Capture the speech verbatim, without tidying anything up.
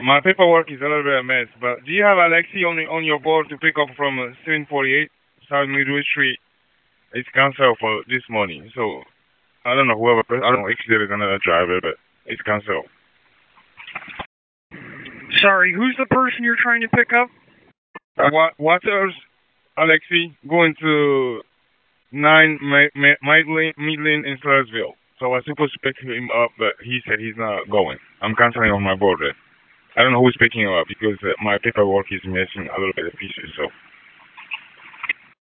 My paperwork is a little bit a mess, but do you have Alexi on on your board to pick up from uh, seven forty-eight South Midway Street? It's canceled for this morning, so I don't know whoever. I don't know if there is another driver, but it's canceled. Sorry, who's the person you're trying to pick up? Uh, what Waters Alexi going to nine Midland Midland in Slatersville. So I was supposed to pick him up, but he said he's not going. I'm canceling on my board. I don't know who's picking him up because uh, my paperwork is missing a little bit of pieces. So